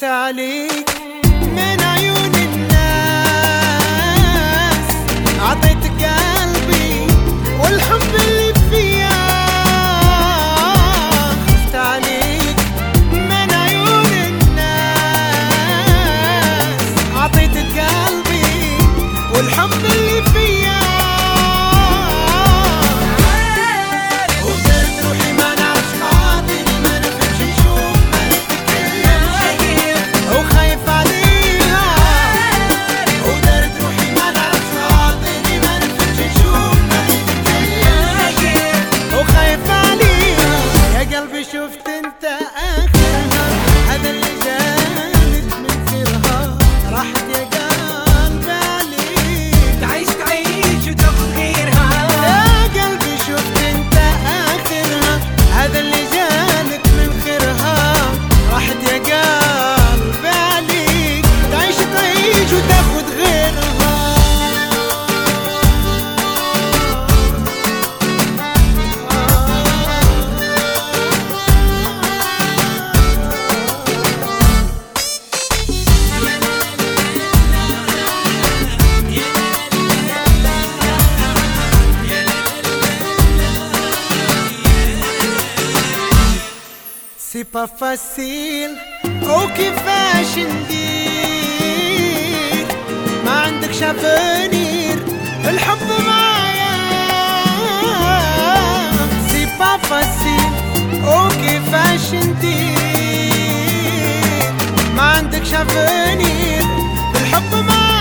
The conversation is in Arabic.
خفت عليك من عيون الناس، عطيتك قلبي والحب اللي فيا. خفت عليك من عيون الناس، عطيتك قلبي والحب اللي فيا. شفت انت اخرها، هذا اللي جانت من خيرها، راحت يا قلبي عليك. تعيش وتاخذ غيرها يا قلبي شفت انت اخرها، هذا اللي جانت من خيرها، راحت يا قلبي عليك. تعيش وتاخذ غيرها. سي با فاسيل وكيفاش ندير، ما عندكش افونير الحب معايا. سي با فاسيل وكيفاش ندير، ما عندكش افونير الحب معايا.